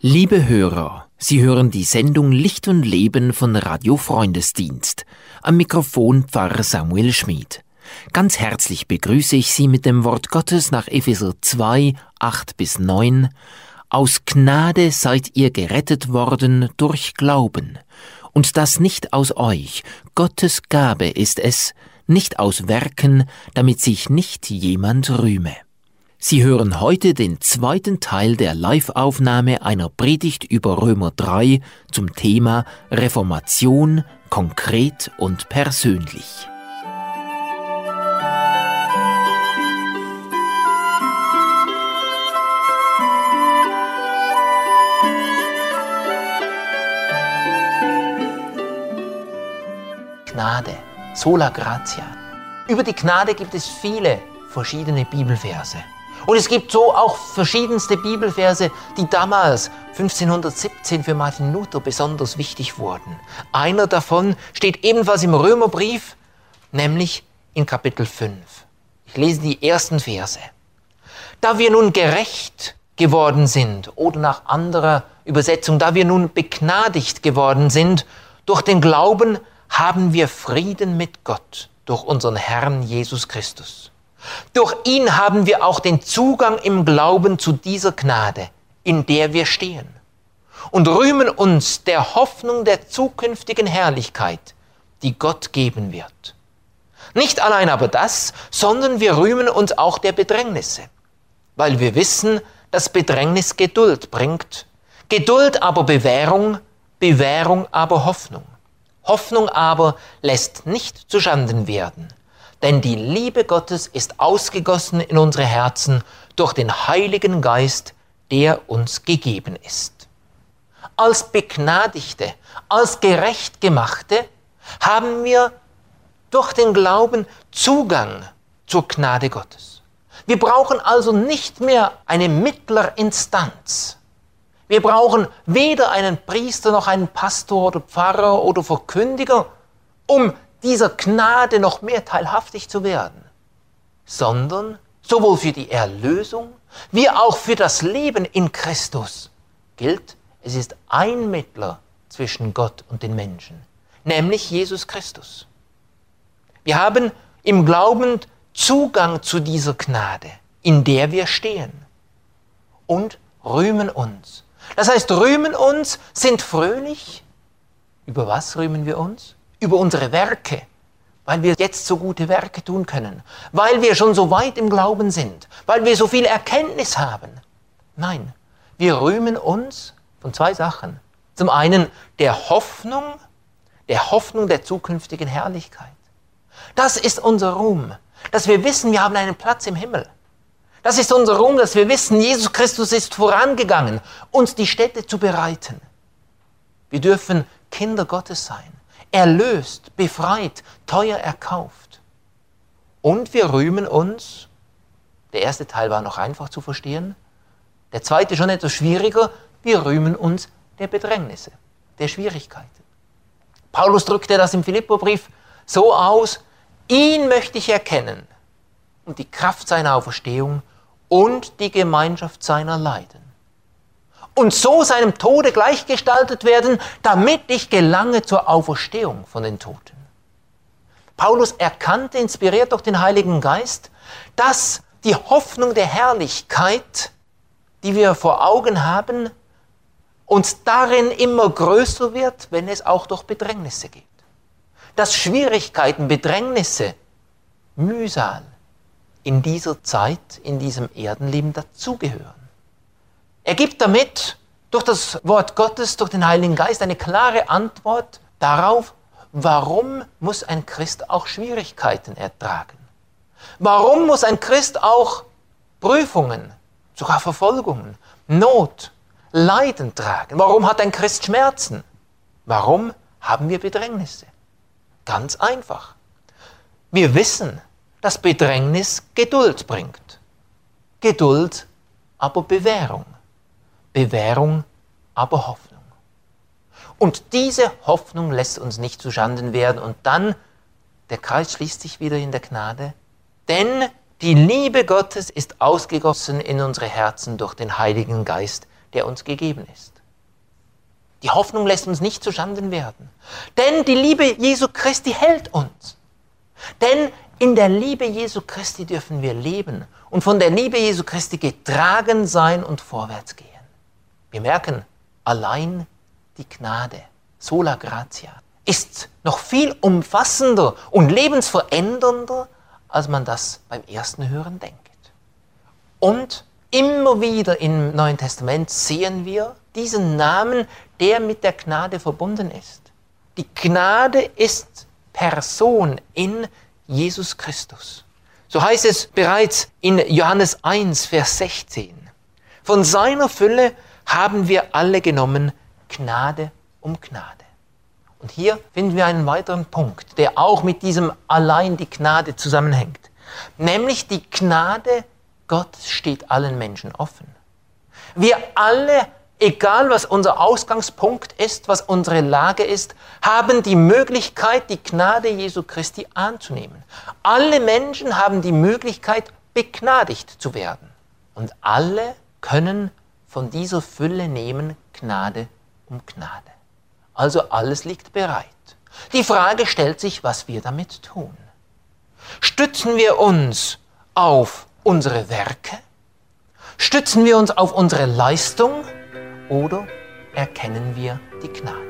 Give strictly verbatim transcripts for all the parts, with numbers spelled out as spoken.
Liebe Hörer, Sie hören die Sendung Licht und Leben von Radio Freundesdienst. Am Mikrofon Pfarrer Samuel Schmid. Ganz herzlich begrüße ich Sie mit dem Wort Gottes nach Epheser zwei, acht bis neun. Aus Gnade seid ihr gerettet worden durch Glauben. Und das nicht aus euch, Gottes Gabe ist es, nicht aus Werken, damit sich nicht jemand rühme. Sie hören heute den zweiten Teil der Live-Aufnahme einer Predigt über Römer drei zum Thema Reformation, konkret und persönlich. Gnade, sola gratia. Über die Gnade gibt es viele verschiedene Bibelverse. Und es gibt so auch verschiedenste Bibelverse, die damals, fünfzehnhundertsiebzehn, für Martin Luther besonders wichtig wurden. Einer davon steht ebenfalls im Römerbrief, nämlich in Kapitel fünf. Ich lese die ersten Verse. Da wir nun gerecht geworden sind, oder nach anderer Übersetzung, da wir nun begnadigt geworden sind, durch den Glauben haben wir Frieden mit Gott, durch unseren Herrn Jesus Christus. Durch ihn haben wir auch den Zugang im Glauben zu dieser Gnade, in der wir stehen, und rühmen uns der Hoffnung der zukünftigen Herrlichkeit, die Gott geben wird. Nicht allein aber das, sondern wir rühmen uns auch der Bedrängnisse, weil wir wissen, dass Bedrängnis Geduld bringt, Geduld aber Bewährung, Bewährung aber Hoffnung. Hoffnung aber lässt nicht zuschanden werden, denn die Liebe Gottes ist ausgegossen in unsere Herzen durch den Heiligen Geist, der uns gegeben ist. Als Begnadigte, als Gerechtgemachte haben wir durch den Glauben Zugang zur Gnade Gottes. Wir brauchen also nicht mehr eine Mittlerinstanz. Wir brauchen weder einen Priester noch einen Pastor oder Pfarrer oder Verkündiger, um dieser Gnade noch mehr teilhaftig zu werden, sondern sowohl für die Erlösung wie auch für das Leben in Christus gilt, es ist ein Mittler zwischen Gott und den Menschen, nämlich Jesus Christus. Wir haben im Glauben Zugang zu dieser Gnade, in der wir stehen, und rühmen uns. Das heißt, rühmen uns, sind fröhlich. Über was rühmen wir uns? Über unsere Werke, weil wir jetzt so gute Werke tun können, weil wir schon so weit im Glauben sind, weil wir so viel Erkenntnis haben. Nein, wir rühmen uns von zwei Sachen. Zum einen der Hoffnung, der Hoffnung der zukünftigen Herrlichkeit. Das ist unser Ruhm, dass wir wissen, wir haben einen Platz im Himmel. Das ist unser Ruhm, dass wir wissen, Jesus Christus ist vorangegangen, uns die Stätte zu bereiten. Wir dürfen Kinder Gottes sein, erlöst, befreit, teuer erkauft. Und wir rühmen uns, der erste Teil war noch einfach zu verstehen, der zweite schon etwas schwieriger, wir rühmen uns der Bedrängnisse, der Schwierigkeiten. Paulus drückte das im Philipperbrief so aus: ihn möchte ich erkennen und die Kraft seiner Auferstehung und die Gemeinschaft seiner Leiden. Und so seinem Tode gleichgestaltet werden, damit ich gelange zur Auferstehung von den Toten. Paulus erkannte, inspiriert durch den Heiligen Geist, dass die Hoffnung der Herrlichkeit, die wir vor Augen haben, uns darin immer größer wird, wenn es auch durch Bedrängnisse geht. Dass Schwierigkeiten, Bedrängnisse, Mühsal in dieser Zeit, in diesem Erdenleben dazugehören. Er gibt damit durch das Wort Gottes, durch den Heiligen Geist eine klare Antwort darauf, warum muss ein Christ auch Schwierigkeiten ertragen? Warum muss ein Christ auch Prüfungen, sogar Verfolgungen, Not, Leiden tragen? Warum hat ein Christ Schmerzen? Warum haben wir Bedrängnisse? Ganz einfach. Wir wissen, dass Bedrängnis Geduld bringt. Geduld aber Bewährung. Bewährung aber Hoffnung. Und diese Hoffnung lässt uns nicht zuschanden werden. Und dann, der Kreis schließt sich wieder in der Gnade, denn die Liebe Gottes ist ausgegossen in unsere Herzen durch den Heiligen Geist, der uns gegeben ist. Die Hoffnung lässt uns nicht zuschanden werden. Denn die Liebe Jesu Christi hält uns. Denn in der Liebe Jesu Christi dürfen wir leben und von der Liebe Jesu Christi getragen sein und vorwärts gehen. Wir merken, allein die Gnade, sola gratia, ist noch viel umfassender und lebensverändernder, als man das beim ersten Hören denkt. Und immer wieder im Neuen Testament sehen wir diesen Namen, der mit der Gnade verbunden ist. Die Gnade ist Person in Jesus Christus. So heißt es bereits in Johannes eins, Vers sechzehn. Von seiner Fülle haben wir alle genommen, Gnade um Gnade. Und hier finden wir einen weiteren Punkt, der auch mit diesem allein die Gnade zusammenhängt. Nämlich die Gnade Gottes steht allen Menschen offen. Wir alle, egal was unser Ausgangspunkt ist, was unsere Lage ist, haben die Möglichkeit, die Gnade Jesu Christi anzunehmen. Alle Menschen haben die Möglichkeit, begnadigt zu werden. Und alle können von dieser Fülle nehmen, Gnade um Gnade. Also alles liegt bereit. Die Frage stellt sich, was wir damit tun. Stützen wir uns auf unsere Werke? Stützen wir uns auf unsere Leistung? Oder erkennen wir die Gnade?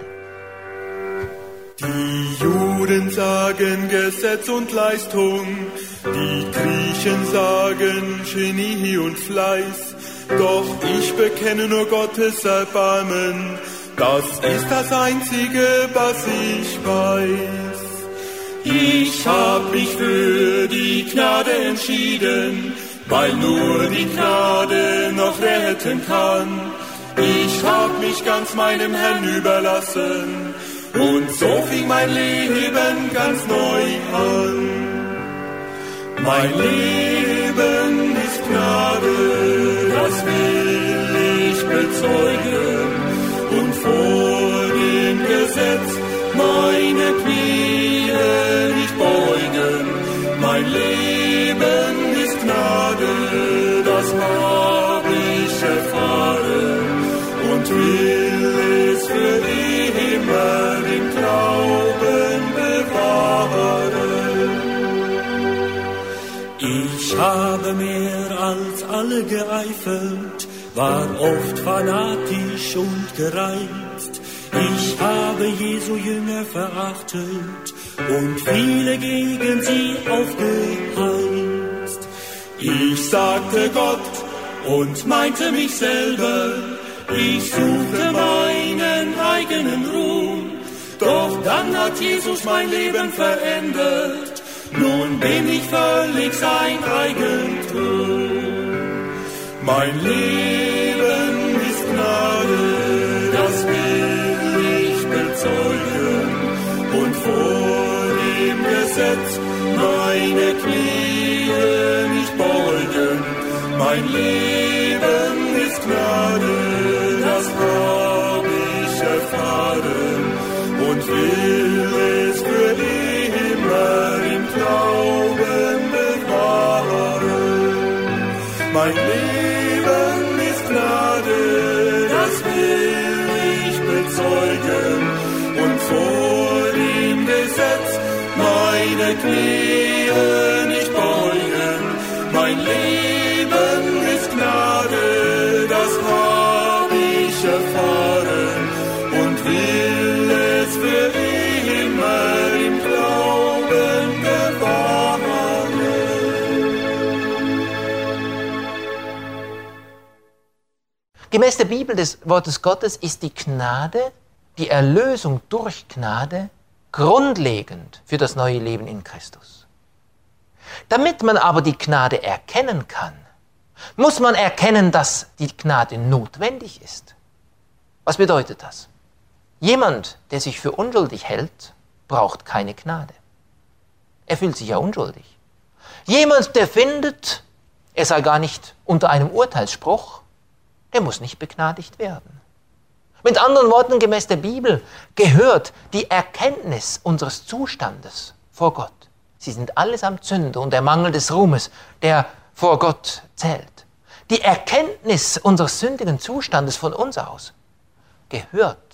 Die Juden sagen Gesetz und Leistung, die Griechen sagen Genie und Fleiß. Doch ich bekenne nur Gottes Erbarmen, das ist das Einzige, was ich weiß. Ich hab mich für die Gnade entschieden, weil nur die Gnade noch retten kann. Ich hab mich ganz meinem Herrn überlassen und so fing mein Leben ganz neu an. Mein Leben ist Gnade, das will ich bezeugen und vor dem Gesetz meine Knie nicht beugen. Mein Leben ist Gnade, das hab ich erfahren und will es für immer im Glauben bewahren. Ich habe mehr als alle geeifert, war oft fanatisch und gereizt. Ich habe Jesu Jünger verachtet und viele gegen sie aufgeheizt. Ich sagte Gott und meinte mich selber, ich suchte meinen eigenen Ruhm. Doch dann hat Jesus mein Leben verändert, nun bin ich völlig sein Eigentum. Mein Leben ist Gnade, das will ich bezeugen und vor dem Gesetz meine Knie nicht beugen. Mein Leben ist Gnade, das hab ich erfahren und will es für immer im Glauben bewahren. Mein Leben ist Gnade, das will ich bezeugen und vor dem Gesetz meine Knie nicht beugen. Mein Leben ist Gnade, das hab ich erfahren und will es für immer im Glauben bewahren. Gemäß der Bibel des Wortes Gottes ist die Gnade, die Erlösung durch Gnade, grundlegend für das neue Leben in Christus. Damit man aber die Gnade erkennen kann, muss man erkennen, dass die Gnade notwendig ist. Was bedeutet das? Jemand, der sich für unschuldig hält, braucht keine Gnade. Er fühlt sich ja unschuldig. Jemand, der findet, er sei gar nicht unter einem Urteilsspruch, der muss nicht begnadigt werden. Mit anderen Worten, gemäß der Bibel gehört die Erkenntnis unseres Zustandes vor Gott. Sie sind allesamt Sünder und der Mangel des Ruhmes, der vor Gott zählt. Die Erkenntnis unseres sündigen Zustandes von uns aus gehört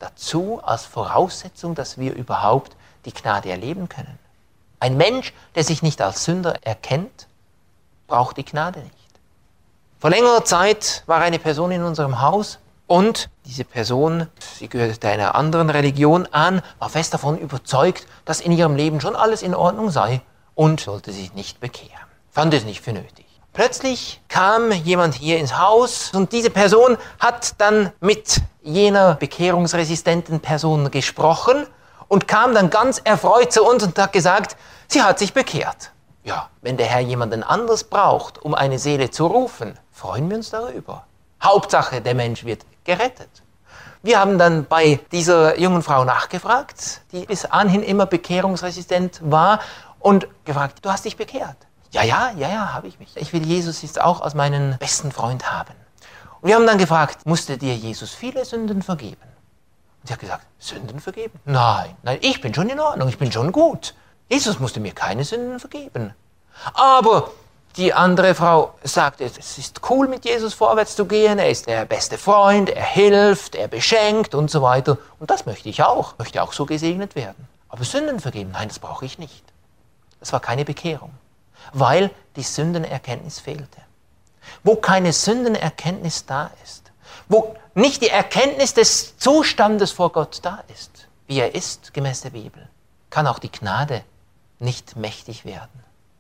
dazu als Voraussetzung, dass wir überhaupt die Gnade erleben können. Ein Mensch, der sich nicht als Sünder erkennt, braucht die Gnade nicht. Vor längerer Zeit war eine Person in unserem Haus und diese Person, sie gehörte einer anderen Religion an, war fest davon überzeugt, dass in ihrem Leben schon alles in Ordnung sei und sollte sich nicht bekehren. Fand es nicht für nötig. Plötzlich kam jemand hier ins Haus und diese Person hat dann mit jener bekehrungsresistenten Person gesprochen und kam dann ganz erfreut zu uns und hat gesagt, sie hat sich bekehrt. Ja, wenn der Herr jemanden anders braucht, um eine Seele zu rufen, freuen wir uns darüber. Hauptsache, der Mensch wird gerettet. Wir haben dann bei dieser jungen Frau nachgefragt, die bis anhin immer bekehrungsresistent war, und gefragt, du hast dich bekehrt? Ja, ja, ja, ja, habe ich mich. Ich will Jesus jetzt auch als meinen besten Freund haben. Und wir haben dann gefragt, musste dir Jesus viele Sünden vergeben? Und sie hat gesagt, Sünden vergeben? Nein, nein, ich bin schon in Ordnung, ich bin schon gut. Jesus musste mir keine Sünden vergeben. Aber die andere Frau sagte, es ist cool, mit Jesus vorwärts zu gehen, er ist der beste Freund, er hilft, er beschenkt und so weiter. Und das möchte ich auch, ich möchte auch so gesegnet werden. Aber Sünden vergeben, nein, das brauche ich nicht. Das war keine Bekehrung, weil die Sündenerkenntnis fehlte. Wo keine Sündenerkenntnis da ist, wo nicht die Erkenntnis des Zustandes vor Gott da ist, wie er ist, gemäß der Bibel, kann auch die Gnade nicht mächtig werden.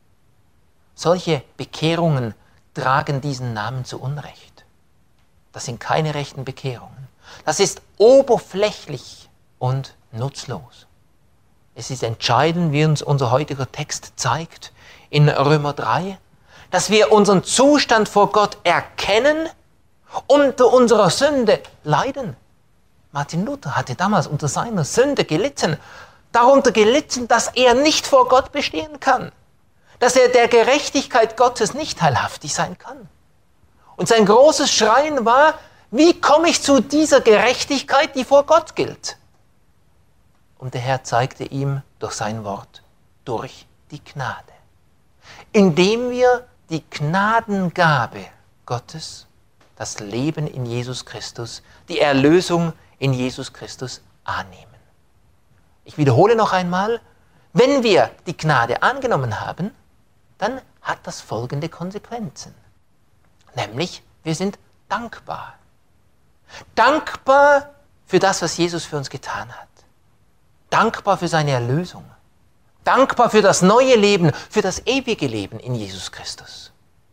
Solche Bekehrungen tragen diesen Namen zu Unrecht. Das sind keine rechten Bekehrungen. Das ist oberflächlich und nutzlos. Es ist entscheidend, wie uns unser heutiger Text zeigt, in Römer drei, dass wir unseren Zustand vor Gott erkennen, unter unserer Sünde leiden. Martin Luther hatte damals unter seiner Sünde gelitten, darunter gelitten, dass er nicht vor Gott bestehen kann, dass er der Gerechtigkeit Gottes nicht teilhaftig sein kann. Und sein großes Schreien war, wie komme ich zu dieser Gerechtigkeit, die vor Gott gilt? Und der Herr zeigte ihm durch sein Wort, durch die Gnade. Indem wir die Gnadengabe Gottes, das Leben in Jesus Christus, die Erlösung in Jesus Christus annehmen. Ich wiederhole noch einmal, wenn wir die Gnade angenommen haben, dann hat das folgende Konsequenzen. Nämlich, wir sind dankbar. Dankbar für das, was Jesus für uns getan hat. Dankbar für seine Erlösung. Dankbar für das neue Leben, für das ewige Leben in Jesus Christus.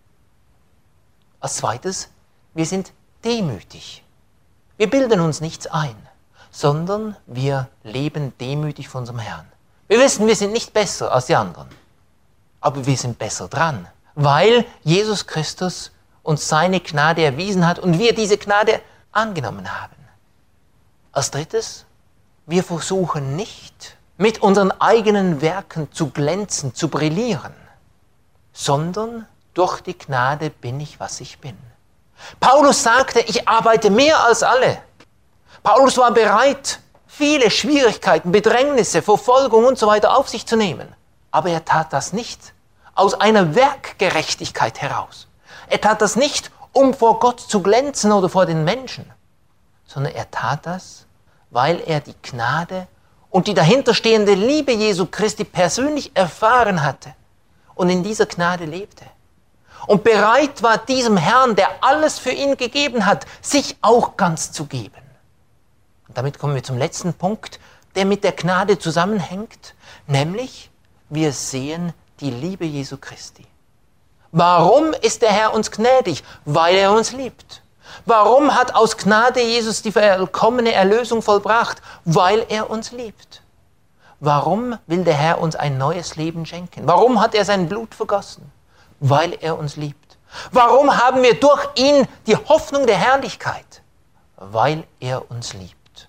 Als zweites, wir sind demütig. Wir bilden uns nichts ein, sondern wir leben demütig von unserem Herrn. Wir wissen, wir sind nicht besser als die anderen, aber wir sind besser dran, weil Jesus Christus uns seine Gnade erwiesen hat und wir diese Gnade angenommen haben. Als drittes, wir versuchen nicht, mit unseren eigenen Werken zu glänzen, zu brillieren, sondern durch die Gnade bin ich, was ich bin. Paulus sagte, ich arbeite mehr als alle. Paulus war bereit, viele Schwierigkeiten, Bedrängnisse, Verfolgung und so weiter auf sich zu nehmen. Aber er tat das nicht aus einer Werkgerechtigkeit heraus. Er tat das nicht, um vor Gott zu glänzen oder vor den Menschen, sondern er tat das, weil er die Gnade und die dahinterstehende Liebe Jesu Christi persönlich erfahren hatte und in dieser Gnade lebte. Und bereit war, diesem Herrn, der alles für ihn gegeben hat, sich auch ganz zu geben. Und damit kommen wir zum letzten Punkt, der mit der Gnade zusammenhängt, nämlich wir sehen die Liebe Jesu Christi. Warum ist der Herr uns gnädig? Weil er uns liebt. Warum hat aus Gnade Jesus die vollkommene Erlösung vollbracht? Weil er uns liebt. Warum will der Herr uns ein neues Leben schenken? Warum hat er sein Blut vergossen? Weil er uns liebt. Warum haben wir durch ihn die Hoffnung der Herrlichkeit? Weil er uns liebt.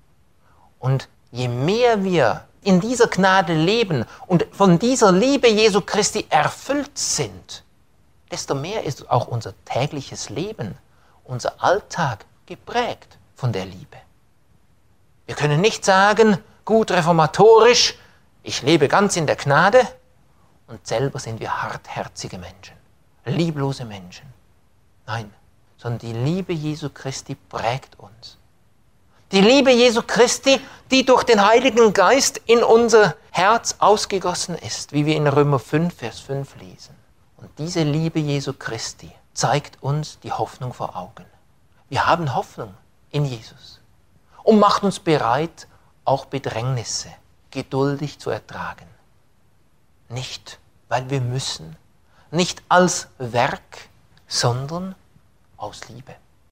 Und je mehr wir in dieser Gnade leben und von dieser Liebe Jesu Christi erfüllt sind, desto mehr ist auch unser tägliches Leben, unser Alltag geprägt von der Liebe. Wir können nicht sagen, gut reformatorisch, ich lebe ganz in der Gnade, und selber sind wir hartherzige Menschen, lieblose Menschen. Nein, sondern die Liebe Jesu Christi prägt uns. Die Liebe Jesu Christi, die durch den Heiligen Geist in unser Herz ausgegossen ist, wie wir in Römer fünf, Vers fünf lesen. Und diese Liebe Jesu Christi zeigt uns die Hoffnung vor Augen. Wir haben Hoffnung in Jesus und macht uns bereit, auch Bedrängnisse geduldig zu ertragen. Nicht, weil wir müssen, nicht als Werk, sondern aus Liebe.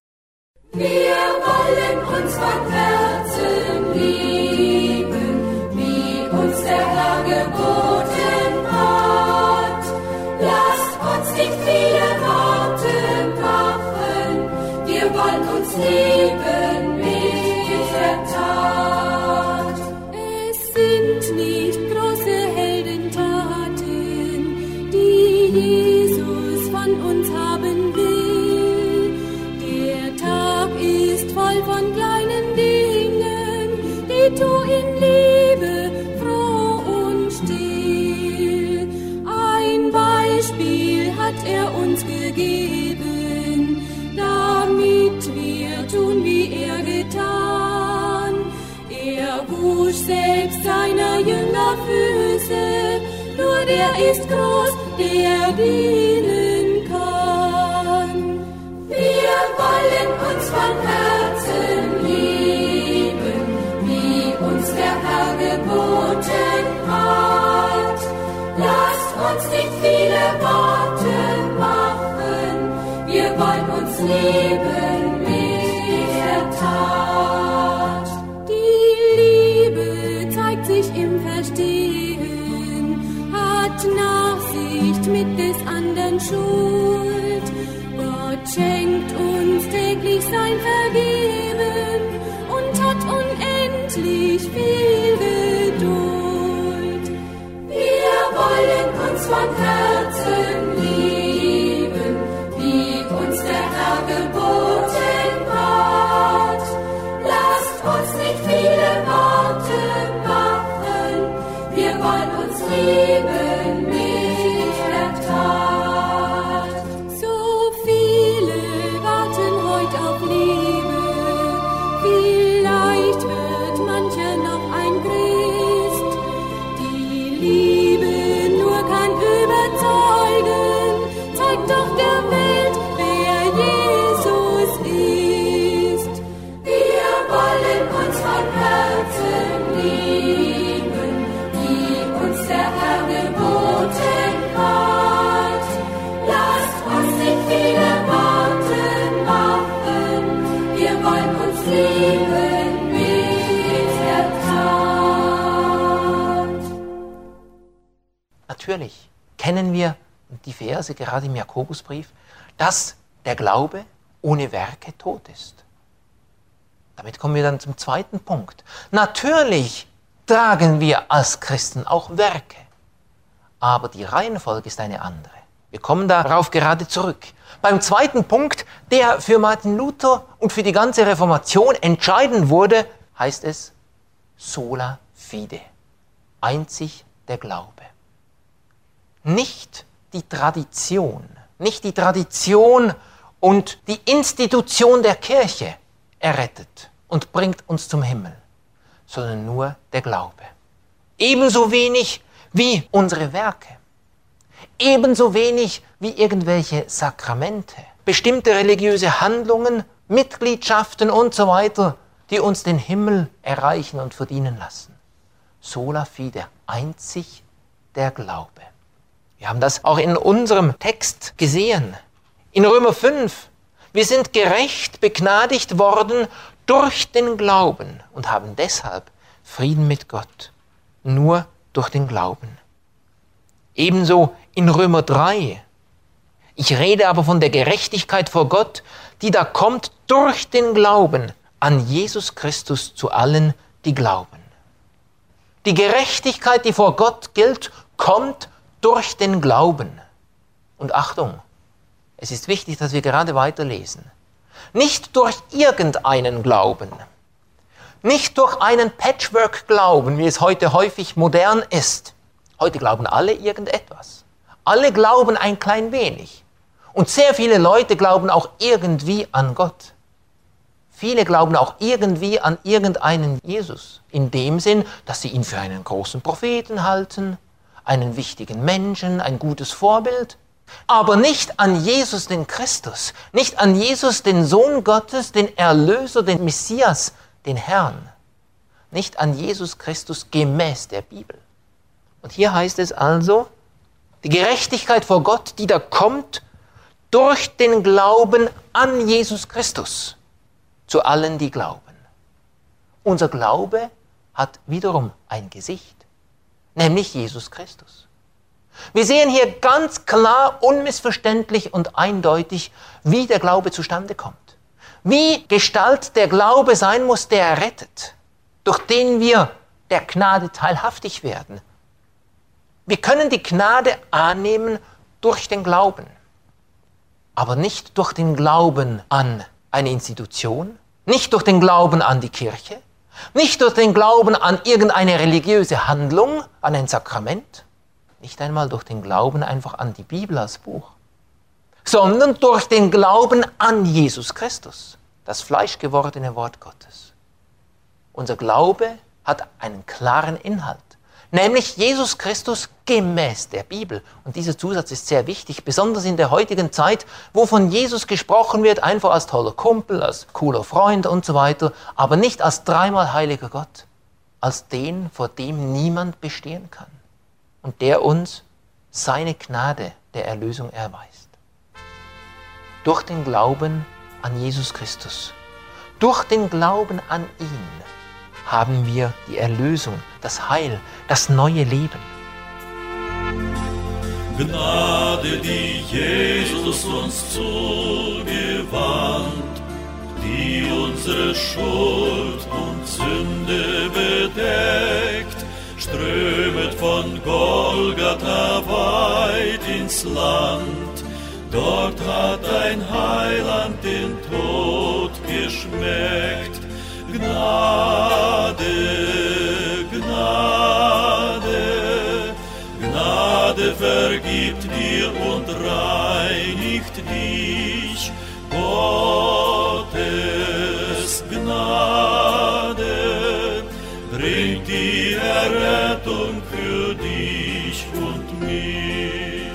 Wir wollen uns von Herzen lieben, wie uns der Herr geboten hat. Lasst uns nicht viele Worte machen, wir wollen uns lieben mit der Tat. Es sind nicht große Heldentaten, die Jesus von uns haben will. Der Tag ist voll von kleinen Dingen, die tu in Liebe, froh und still. Ein Beispiel hat er uns gegeben, damit wir tun, wie er getan. Er wusch selbst seiner Jünger Füße, nur der ist groß, der dienen kann. Wir wollen uns von Herzen lieben, wie uns der Herr geboten hat. Lasst uns nicht viele Worte machen, wir wollen uns lieben mit der Tat. Die Liebe zeigt sich im Verstehen, hat Nachsicht mit des anderen Schuld. Gott schenkt uns täglich sein Vergeben und hat unendlich viel Geduld. Wir wollen uns von Herzen lieben, wie uns der Herr geboten hat. Lasst uns nicht viele Worte machen, wir wollen uns lieben mit der Tat. So viele warten heute auf Liebe, vielleicht wird mancher noch ein Christ. Die Liebe nur kann überzeugen, zeigt doch der Welt, wer Jesus ist. Wir wollen uns von Herzen lieben, wie uns der Herr geboten hat. Lasst uns nicht viele Worte machen, wir wollen uns lieben mit der Tat. Natürlich kennen wir die Verse gerade im Jakobusbrief, dass der Glaube ohne Werke tot ist. Damit kommen wir dann zum zweiten Punkt. Natürlich tragen wir als Christen auch Werke, aber die Reihenfolge ist eine andere. Wir kommen darauf gerade zurück. Beim zweiten Punkt, der für Martin Luther und für die ganze Reformation entscheidend wurde, heißt es sola fide, einzig der Glaube. Nicht die Tradition, nicht die Tradition und die Institution der Kirche errettet und bringt uns zum Himmel, sondern nur der Glaube. Ebenso wenig wie unsere Werke, ebenso wenig wie irgendwelche Sakramente, bestimmte religiöse Handlungen, Mitgliedschaften und so weiter, die uns den Himmel erreichen und verdienen lassen. Sola fide, einzig der Glaube. Wir haben das auch in unserem Text gesehen. In Römer fünf. Wir sind gerecht begnadigt worden durch den Glauben und haben deshalb Frieden mit Gott. Nur durch den Glauben. Ebenso in Römer drei. Ich rede aber von der Gerechtigkeit vor Gott, die da kommt durch den Glauben an Jesus Christus zu allen, die glauben. Die Gerechtigkeit, die vor Gott gilt, kommt durch den Glauben. Und Achtung, es ist wichtig, dass wir gerade weiterlesen. Nicht durch irgendeinen Glauben, nicht durch einen Patchwork-Glauben, wie es heute häufig modern ist. Heute glauben alle irgendetwas. Alle glauben ein klein wenig. Und sehr viele Leute glauben auch irgendwie an Gott. Viele glauben auch irgendwie an irgendeinen Jesus, in dem Sinn, dass sie ihn für einen großen Propheten halten, einen wichtigen Menschen, ein gutes Vorbild, aber nicht an Jesus den Christus, nicht an Jesus den Sohn Gottes, den Erlöser, den Messias, den Herrn, nicht an Jesus Christus gemäß der Bibel. Und hier heißt es also, die Gerechtigkeit vor Gott, die da kommt, durch den Glauben an Jesus Christus, zu allen, die glauben. Unser Glaube hat wiederum ein Gesicht, nämlich Jesus Christus. Wir sehen hier ganz klar, unmissverständlich und eindeutig, wie der Glaube zustande kommt. Wie Gestalt der Glaube sein muss, der rettet, durch den wir der Gnade teilhaftig werden. Wir können die Gnade annehmen durch den Glauben, aber nicht durch den Glauben an eine Institution, nicht durch den Glauben an die Kirche, nicht durch den Glauben an irgendeine religiöse Handlung, an ein Sakrament, nicht einmal durch den Glauben einfach an die Bibel als Buch, sondern durch den Glauben an Jesus Christus, das fleischgewordene Wort Gottes. Unser Glaube hat einen klaren Inhalt, nämlich Jesus Christus gemäß der Bibel. Und dieser Zusatz ist sehr wichtig, besonders in der heutigen Zeit, wo von Jesus gesprochen wird, einfach als toller Kumpel, als cooler Freund und so weiter, aber nicht als dreimal heiliger Gott, als den, vor dem niemand bestehen kann und der uns seine Gnade der Erlösung erweist. Durch den Glauben an Jesus Christus, durch den Glauben an ihn, haben wir die Erlösung, das Heil, das neue Leben. Gnade, die Jesus uns zugewandt, die unsere Schuld und Sünde bedeckt, strömet von Golgatha weit ins Land. Dort hat ein Heiland den Tod geschmeckt. Gnade, Gnade, Gnade vergibt dir und reinigt dich. Gottes Gnade bringt die Errettung für dich und mich.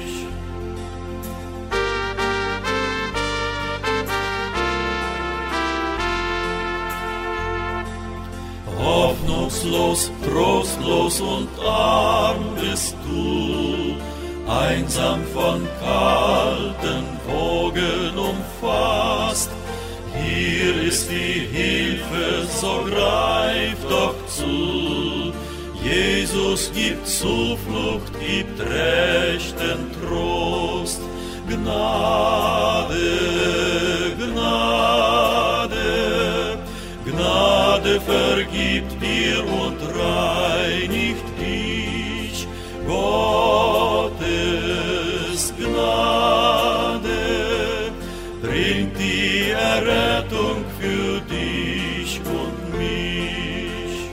Hoffnungslos, trostlos und arm bist du, einsam von kalten Wogen umfasst. Hier ist die Hilfe, so greif doch zu. Jesus gibt Zuflucht, gibt rechten Trost. Gnade, Gnade, Gnade vergibt dir und reinigt dich. Gottes Gnade bringt die Errettung für dich und mich.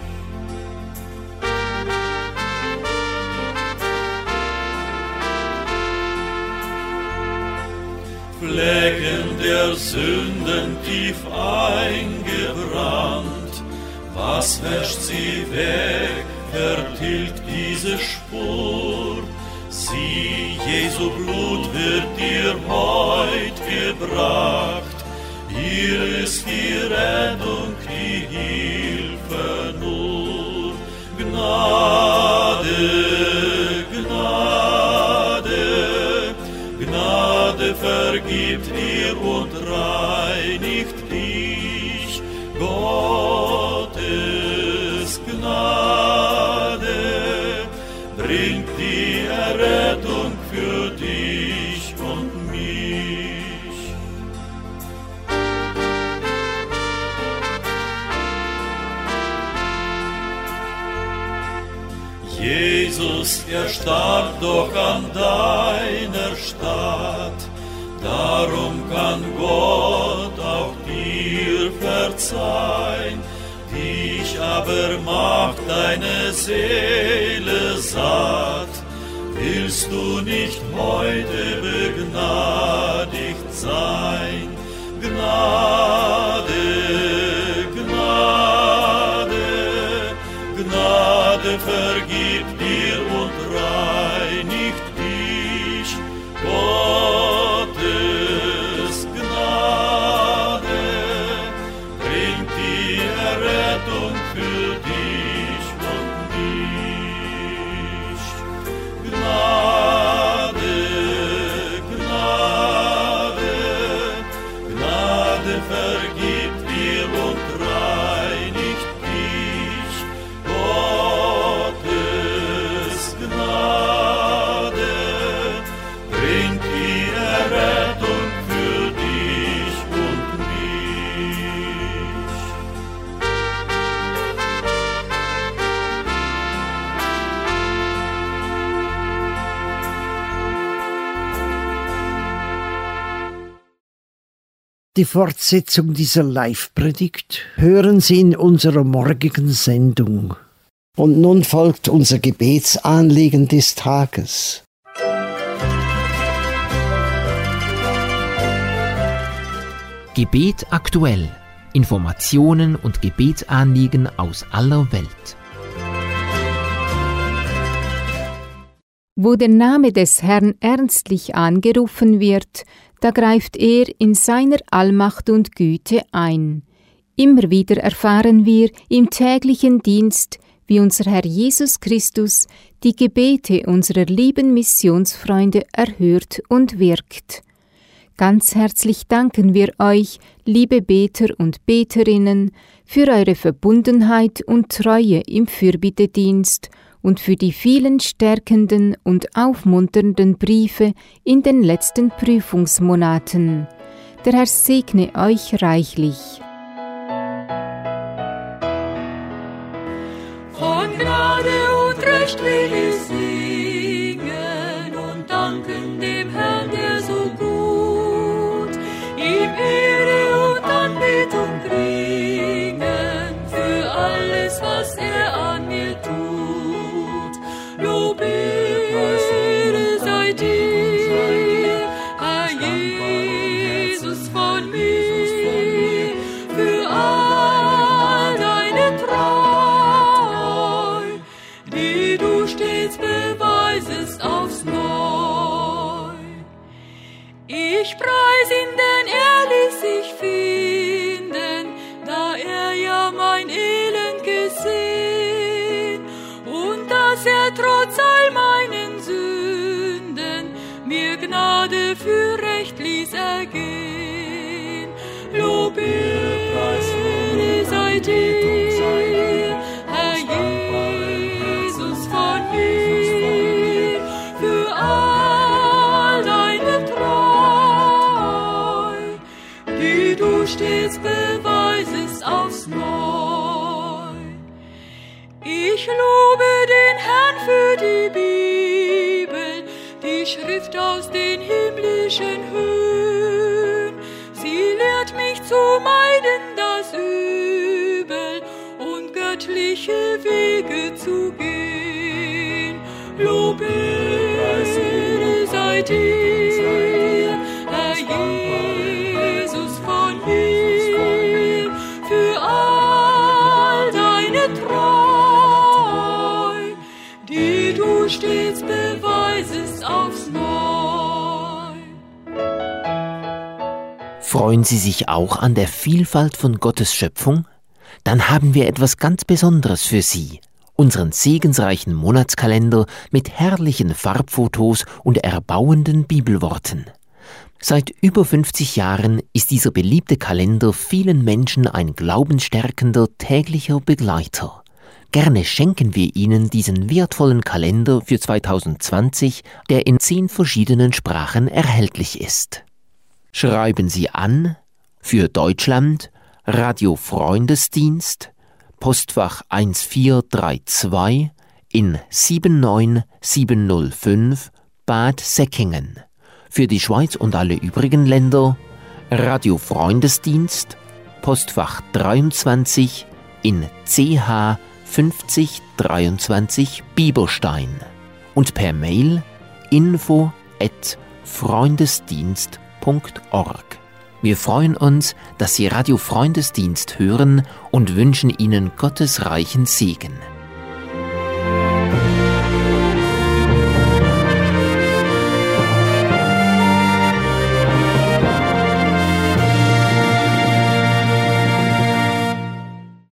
Flecken der Sünden tief eingebrannt, was wäscht sie weg, vertilgt diese Spur? Sieh, Jesu Blut wird dir heut gebracht. Hier ist die Rettung, die Hilfe nur. Gnade, Gnade, Gnade vergibt dir und reinigt dich. Gottes Gnade bringt die Errettung für dich und mich. Jesus, er starb doch an deiner Stadt, darum kann Gott auch dir verzeihen. Dich aber macht deine Seele satt. Willst du nicht heute begnadigt sein? Gnade, Gnade vergibt dir und reinigt dich. Gottes Gnade bringt die Errettung für dich und mich. Gnade, Gnade, Gnade vergibt dir und reinigt dich. Gottes Gnade bringt die Errettung für dich und mich. Die Fortsetzung dieser Live-Predigt hören Sie in unserer morgigen Sendung. Und nun folgt unser Gebetsanliegen des Tages. Gebet aktuell. Informationen und Gebetsanliegen aus aller Welt. Wo der Name des Herrn ernstlich angerufen wird, da greift er in seiner Allmacht und Güte ein. Immer wieder erfahren wir im täglichen Dienst, wie unser Herr Jesus Christus die Gebete unserer lieben Missionsfreunde erhört und wirkt. Ganz herzlich danken wir euch, liebe Beter und Beterinnen, für eure Verbundenheit und Treue im Fürbittedienst und für die vielen stärkenden und aufmunternden Briefe in den letzten Prüfungsmonaten. Der Herr segne euch reichlich. Von Gnade und Recht will ich singen und danken dem Herrn, der so gut, ihm Ehre und Anbetung bringen für alles, was er an mir tut. Lob, Ehre sei dir, Herr Jesus von mir, für all deine Treu, die du stets beweisest aufs Neu. Ich preis ihn, denn er ließ sich finden, da er ja mein Elend gesehen, und dass er trotz all meinen Sünden mir Gnade für Recht ließ ergehen. Lob, Ehre sei dir, Herr Jesus von mir, für all deine Treu, die du stets beweisest aufs Neu. Ich lobe den Herrn für die Bibel, die Schrift aus den himmlischen Höhen. Sie lehrt mich zu meiden das Übel und göttliche Wege zu gehen. Lob, Ehre sei dir, Herr Jesus von mir, für all deine Treu, die du stets beweisest aufs Neu. Freuen Sie sich auch an der Vielfalt von Gottes Schöpfung? Dann haben wir etwas ganz Besonderes für Sie. Unseren segensreichen Monatskalender mit herrlichen Farbfotos und erbauenden Bibelworten. Seit über fünfzig Jahren ist dieser beliebte Kalender vielen Menschen ein glaubensstärkender täglicher Begleiter. Gerne schenken wir Ihnen diesen wertvollen Kalender für zweitausendzwanzig, der in zehn verschiedenen Sprachen erhältlich ist. Schreiben Sie an für Deutschland Radio Freundesdienst, Postfach eins vier drei zwei in sieben neun sieben null fünf Bad Säckingen. Für die Schweiz und alle übrigen Länder Radio Freundesdienst, Postfach dreiundzwanzig in C H fünfzig dreiundzwanzig Bieberstein und per Mail info at freundesdienst punkt org. Wir freuen uns, dass Sie Radio Freundesdienst hören und wünschen Ihnen Gottes reichen Segen.